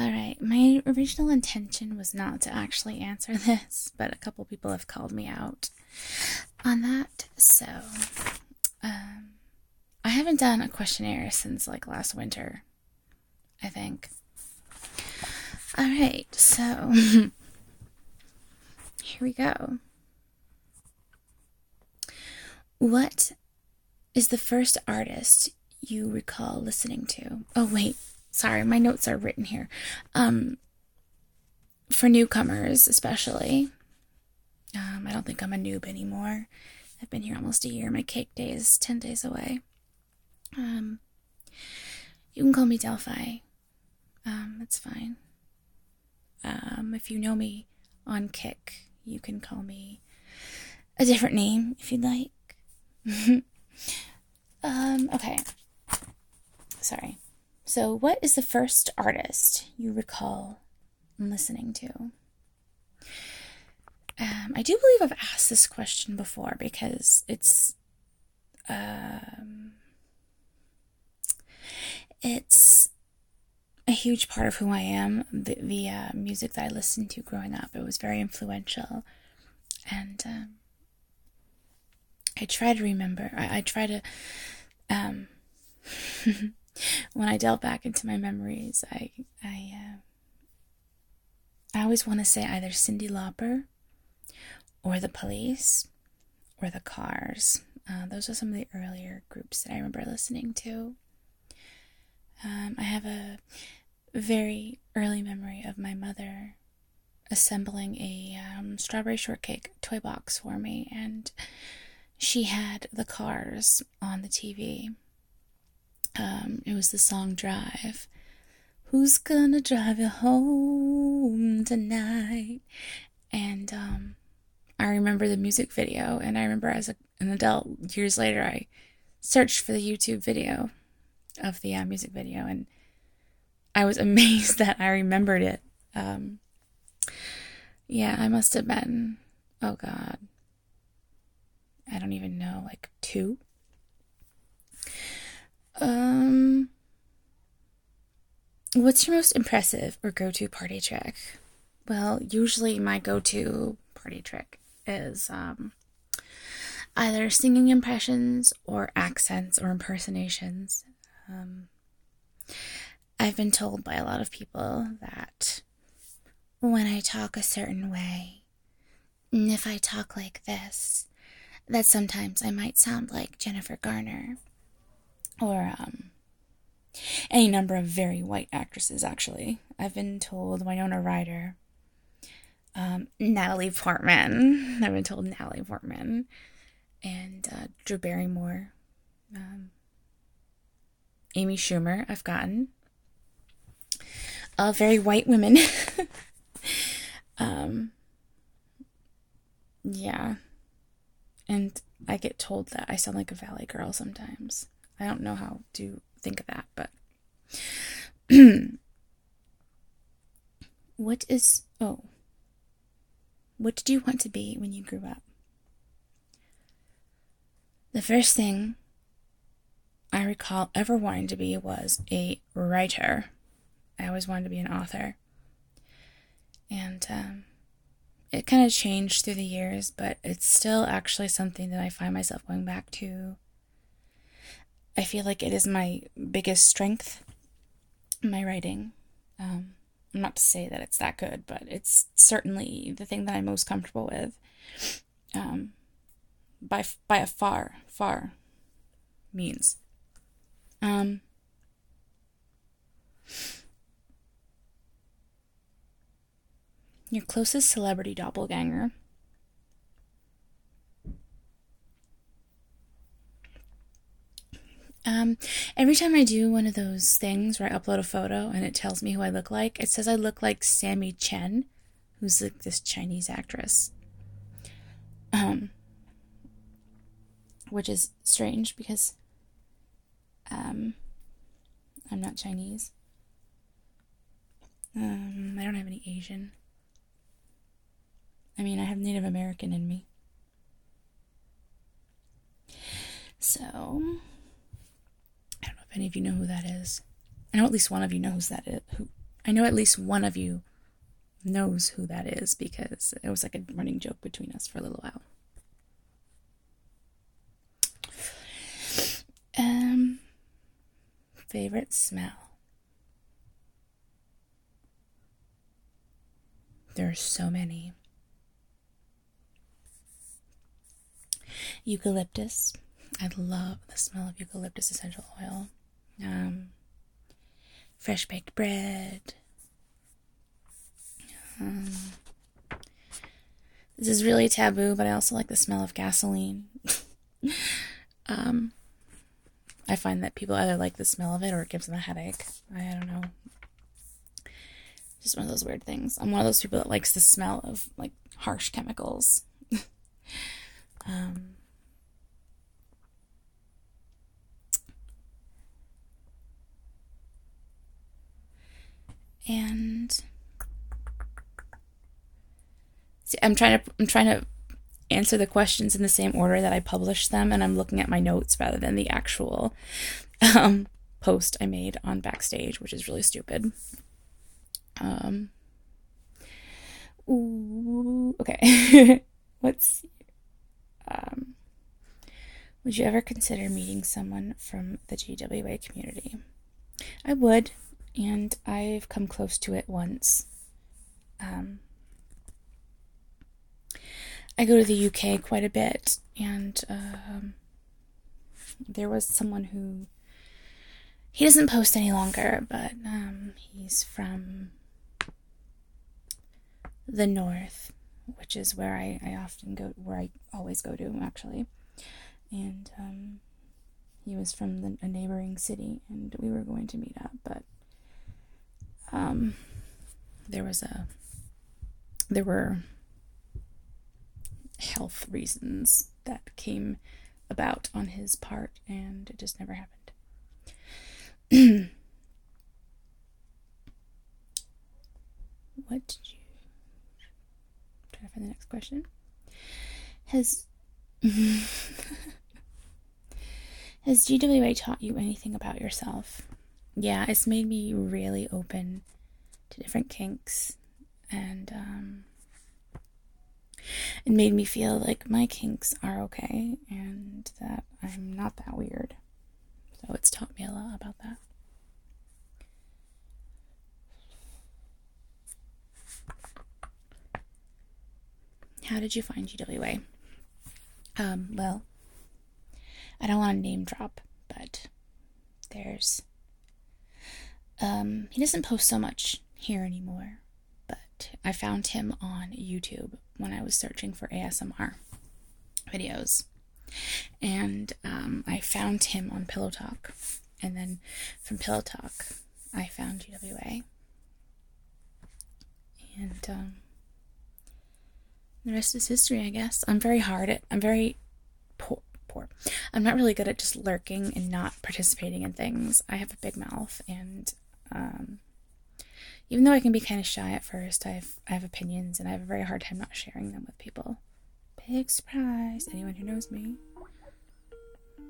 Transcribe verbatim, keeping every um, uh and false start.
Alright, my original intention was not to actually answer this, but a couple people have called me out on that, so um, I haven't done a questionnaire since like last winter, I think. Alright, so here we go. What is the first artist you recall listening to? Oh, wait. Sorry, my notes are written here. Um, for newcomers, especially. Um, I don't think I'm a noob anymore. I've been here almost a year. My cake day is ten days away. Um, you can call me Delphi. Um, it's fine. Um, if you know me on Kick, you can call me a different name if you'd like. um, okay. Sorry. So, what is the first artist you recall listening to? Um, I do believe I've asked this question before because it's, um, it's a huge part of who I am. The, the uh, music that I listened to growing up, it was very influential, and um, I try to remember. I, I try to, um, when I delve back into my memories, I I uh, I always want to say either Cyndi Lauper, or the Police, or the Cars. Uh, those are some of the earlier groups that I remember listening to. Um, I have a very early memory of my mother assembling a um, strawberry shortcake toy box for me, and she had the Cars on the T V. Um, it was the song Drive. Who's gonna drive you home tonight? And um, I remember the music video, and I remember as a, an adult, years later, I searched for the YouTube video of the uh, music video, and I was amazed that I remembered it. Um, yeah, I must have been, oh God, I don't even know, like two? Um, what's your most impressive or go-to party trick? Well, usually my go-to party trick is um, either singing impressions or accents or impersonations. Um, I've been told by a lot of people that when I talk a certain way, and if I talk like this, that sometimes I might sound like Jennifer Garner. Or um, any number of very white actresses, actually. I've been told Winona Ryder, um, Natalie Portman. I've been told Natalie Portman. And uh, Drew Barrymore. Um, Amy Schumer, I've gotten. Uh, very white women. um, yeah. And I get told that I sound like a valley girl sometimes. I don't know how to think of that, but what is, oh, what did you want to be when you grew up? The first thing I recall ever wanting to be was a writer. I always wanted to be an author. And um, it kind of changed through the years, but it's still actually something that I find myself going back to. I feel like it is my biggest strength, my writing. Um, not to say that it's that good, but it's certainly the thing that I'm most comfortable with. Um, by by a far, far means. Um, your closest celebrity doppelganger. Um, every time I do one of those things where I upload a photo and it tells me who I look like, it says I look like Sammy Chen, who's like this Chinese actress. Um, which is strange because, um, I'm not Chinese. Um, I don't have any Asian. I mean, I have Native American in me. So, I don't know if any of you know who that is. I know at least one of you knows that it, who I know at least one of you knows who that is because it was like a running joke between us for a little while. Um, favorite smell. There's so many. Eucalyptus. I love the smell of eucalyptus essential oil. Um, fresh baked bread. Um, this is really taboo, but I also like the smell of gasoline. um, I find that people either like the smell of it or it gives them a headache. I don't know. Just one of those weird things. I'm one of those people that likes the smell of like harsh chemicals. um, and see, I'm trying to I'm trying to answer the questions in the same order that I published them, and I'm looking at my notes rather than the actual um, post I made on Backstage, which is really stupid. Um. Ooh, okay. What's um? Would you ever consider meeting someone from the G W A community? I would, and I've come close to it once. Um. I go to the U K quite a bit, and um, there was someone who, he doesn't post any longer, but um, he's from the north, which is where I, I often go, where I always go to, actually. And um, he was from the, a neighboring city, and we were going to meet up, but um, there was a, there were health reasons that came about on his part, and it just never happened. What did you try for the next question? Has has G W A taught you anything about yourself? Yeah, it's made me really open to different kinks, and um it made me feel like my kinks are okay and that I'm not that weird. So it's taught me a lot about that. How did you find G W A? Um, well, I don't want to name drop, but there's um he doesn't post so much here anymore, but I found him on YouTube when I was searching for A S M R videos, and um, I found him on Pillow Talk, and then from Pillow Talk I found G W A, and um, the rest is history, I guess. I'm very hard at I'm very poor poor I'm not really good at just lurking and not participating in things. I have a big mouth, and um even though I can be kind of shy at first, I have, I have opinions, and I have a very hard time not sharing them with people. Big surprise, anyone who knows me.